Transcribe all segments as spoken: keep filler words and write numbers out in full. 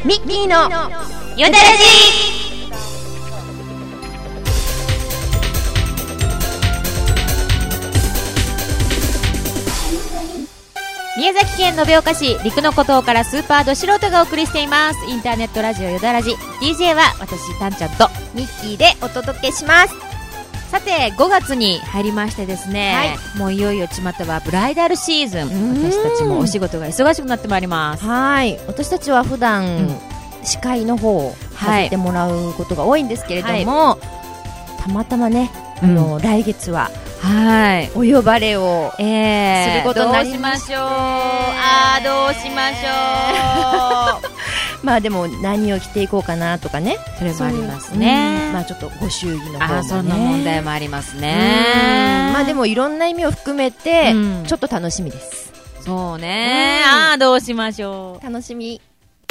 ミッキーのよだらじ。宮崎県延岡市陸の孤島からスーパーど素人がお送りしていますインターネットラジオよだらじ。 ディージェー は私タンちゃんとミッキーでお届けします。 さてごがつに入りましてですね、はい、もういよいよちまたはブライダルシーズン。私たちもお仕事が忙しくなってまいります。 はい、私たちは普段、うん、司会の方をさせてもらうことが多いんですけれども、はい、たまたまね、あの、うん、来月ははい、お呼ばれを、えー、することになりましょう。 あーどうしましょうまあでも何を着ていこうかなとかね、 それもありますね、 うん、まあちょっとご祝儀の方もね、 あそんな問題もありますね。 まあでもいろんな意味を含めて、うん、ちょっと楽しみです。 そうね、うん、あーどうしましょう。 楽しみ。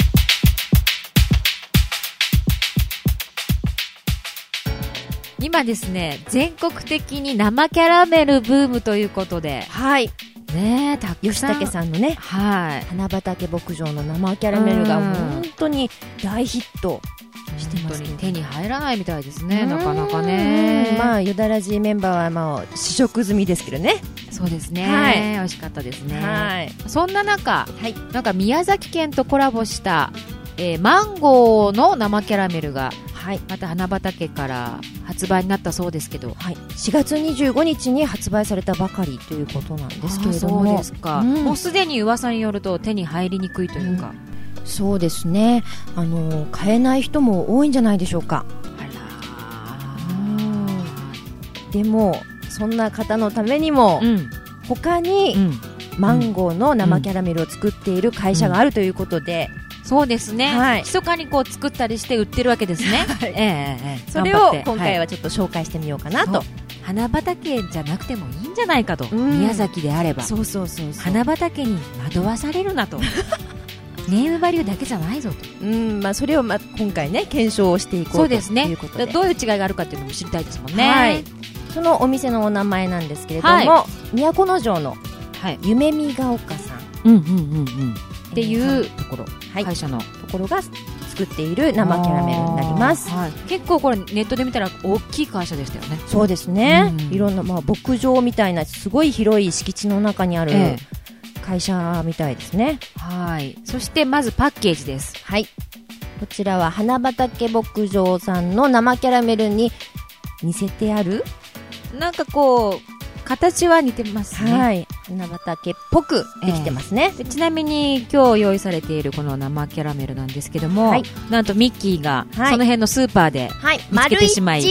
今ですね、全国的に生キャラメルブームということで、 はいね、たくさん吉武さんのね、 はい、 花畑牧場の生キャラメルが本当に大ヒットしてます、ね、 手に入らないみたいですね、なかなかね。 まあよだらじメンバーはまあ試食済みですけどね。 そうですね、 はい、 美味しかったですね、 はい、 そんな中、 はい、 なんか宮崎県とコラボした、えー、マンゴーの生キャラメルがはい、また花畑から発売になったそうですけど、 はい、しがつにじゅうごにちに発売されたばかりということなんですけれども。 そうですか、うん、もうすでに噂によると手に入りにくいというか、 うん、そうですね、あの買えない人も多いんじゃないでしょうか。 あら、 うん、でもそんな方のためにも、うん、他に、うん、マンゴーの生キャラメルを作っている会社があるということで、うんそうですね、 はい、 密かにこう作ったりして売ってるわけですね、はい、えー、それを今回はちょっと紹介してみようかなと、はい、 花畑じゃなくてもいいんじゃないかと、うん、宮崎であればそうそうそうそう、 花畑に惑わされるなとネームバリューだけじゃないぞと、 うんまあ、それをま今回ね検証をしていこうとそうですね、 いうことでどういう違いがあるかっていうのも知りたいですもんね、 はい、そのお店のお名前なんですけれども、はい、都城の夢見が丘さん、 うんうんうんうんっていうところ、 はい、 会社のところが作っている生キャラメルになります、 はい、結構これネットで見たら大きい会社でしたよね。 そうですね、うん、いろんな、まあ、牧場みたいなすごい広い敷地の中にある会社みたいですね、 ええ、はい。そしてまずパッケージです。 はい、こちらは花畑牧場さんの生キャラメルに似せてある、 なんかこう形は似てますね、 はい、花畑っぽくできてますね、 えー、でちなみに今日用意されているこの生キャラメルなんですけども、はい、なんとミッキーがその辺のスーパーで見つけてしまい、はい、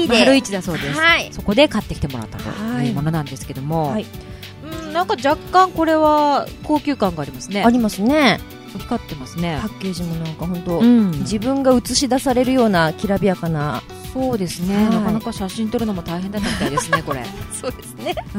丸一だそうです、はい、そこで買ってきてもらったというものなんですけども、はい、うん、なんか若干これは高級感がありますね。 ありますね、 光ってますね。 パッケージもなんか本当、うん、自分が映し出されるようなきらびやかな。 そうですね、はい、なかなか写真撮るのも大変だったみたいですねこれそうですね、 うん、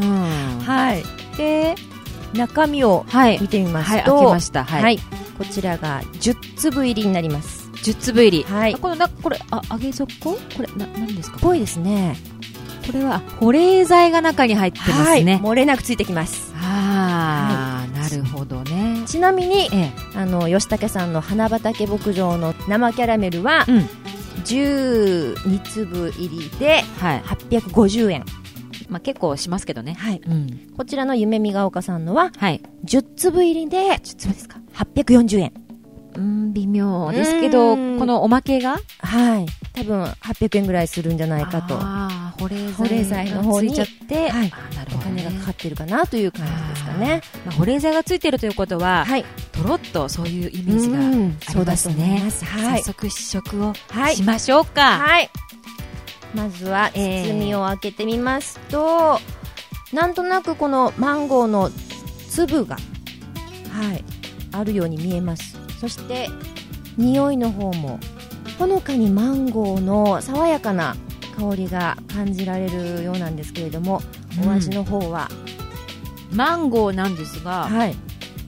はい。で中身を見てみますと、はいはい、 開けました、はいはい、 こちらがじゅっつぶ入りになります。 じゅっつぶ入り、 はい、 このなこれあ揚げ底これな何ですか。 ぽいですね。 これは保冷剤が中に入ってますね、 はい、漏れなくついてきます。 あ、はい、なるほどね。 ちなみに、ええ、あの吉武さんの花畑牧場の生キャラメルは、うん、じゅうにつぶ入りではっぴゃくごじゅうえん、はい、 まあ、結構しますけどね、 はい、うん、こちらの夢見が丘さんのは、 はい、 じゅっつぶ入りでじゅっつぶですかはっぴゃくよんじゅうえん、 うん、微妙ですけど、このおまけが、 はい、多分はっぴゃくえんぐらいするんじゃないかと。 あ、保冷剤、 保冷剤の方についちゃって、はい、 あ、なるほどね、お金がかかってるかなという感じですかね。 まあ、保冷剤がついているということは、はい、とろっとそういうイメージがありますね。はい、早速試食をしましょうか。 はい、まずは包みを開けてみますと、えー、なんとなくこのマンゴーの粒が、はい、あるように見えます。そして匂いの方もほのかにマンゴーの爽やかな香りが感じられるようなんですけれども、うん、お味の方はマンゴーなんですが、 はい、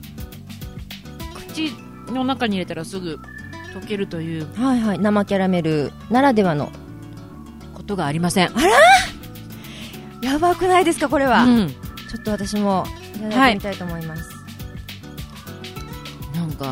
口の中に入れたらすぐ溶けるという、 はいはい、生キャラメルならではのことがありません。 あら、やばくないですかこれは、うん、ちょっと私もいただいてみたいと思います、 はい、なんか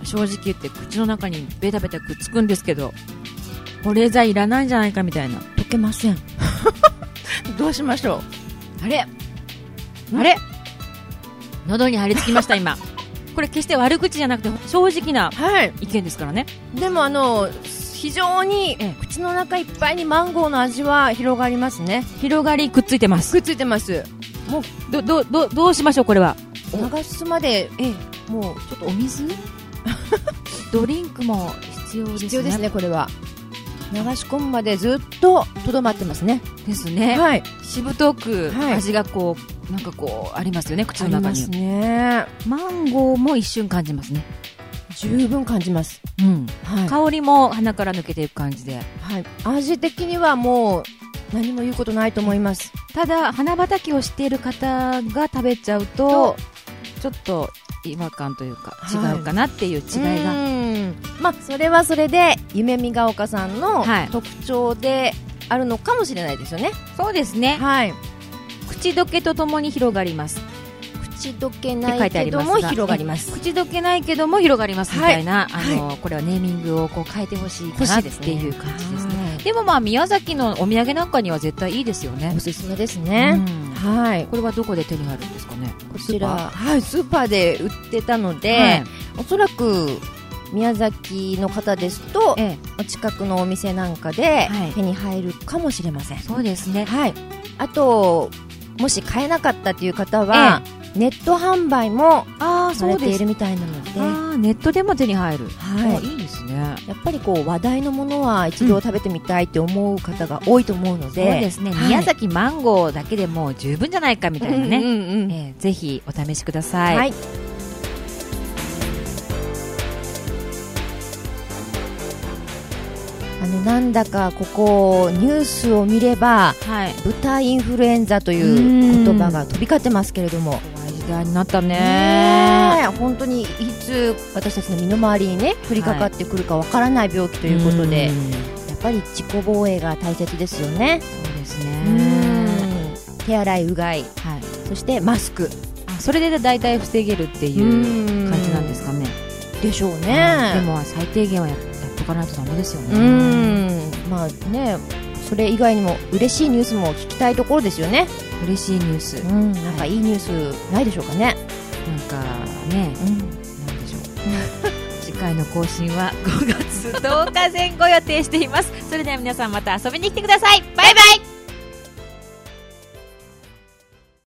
正直言って口の中にベタベタくっつくんですけど、保冷剤いらないんじゃないかみたいな。 溶けませんどうしましょう。あれあれ喉に張り付きました今これ決して悪口じゃなくて正直な意見ですからね、 はい、でもあの非常に口の中いっぱいにマンゴーの味は広がりますね。 広がりくっついてます。 くっついてます。 もうどどどどうしましょうこれは。 流すまで、ええ、もうちょっとお水ドリンクも必要ですね。 必要ですね。これは流し込むまでずっととどまってますね。 ですね、 はい、 しぶとく味がこう、はい、なんかこうありますよね口の中に。 ありますね。 マンゴーも一瞬感じますね。 十分感じます、 うんはい、香りも鼻から抜けていく感じで、 はい、味的にはもう何も言うことないと思います。 ただ花畑をしている方が食べちゃうとちょっと違和感というか違うかなっていう違いが、はい、 うんまあそれはそれで夢見が丘さんの特徴であるのかもしれないですよね、はい、 そうですね、 はい、 口どけとともに広がります。 口どけないけども広がります。 口どけないけども広がりますみたいな、はい、あの、はい、これはネーミングをこう変えてほしいかなっていう感じですね。でもまあ宮崎のお土産なんかには絶対いいですよね。 おすすめですね、 うん、はい。これはどこで手に入るんですかね。 こちらはい、スーパーで売ってたので、はい、おそらく宮崎の方ですと、ええ、お近くのお店なんかで手に入るかもしれません、 はい、そうですね、 はい、あともし買えなかったという方は、ええ、ネット販売もされているみたいなので、 あネットでも手に入る、 はい、 いいですね。 やっぱりこう話題のものは一度食べてみたいって思う方が多いと思うので、 そうですね、はい、宮崎マンゴーだけでも十分じゃないかみたいなね、うんうんうん、えー、ぜひお試しください、はい。 あのなんだかここニュースを見れば、はい、豚インフルエンザという言葉が飛び交ってますけれども、 怖い時代になったね。 ね本当にいつ私たちの身の回りにね降りかかってくるかわからない病気ということで、はい、やっぱり自己防衛が大切ですよね。 そうですね。 手洗いうがい、はい、そしてマスク、 あそれで大体防げるっていう感じなんですかね。 でしょうね。 でも最低限はやっとかないとダメですよね。 うんまあね、それ以外にも嬉しいニュースも聞きたいところですよね。 嬉しいニュース、 うん、なんかいいニュースないでしょうかね。 なんかね、うん、なんでしょう次回の更新はごがつとおかぜん後予定しています。それでは皆さんまた遊びに来てください。バイバイ。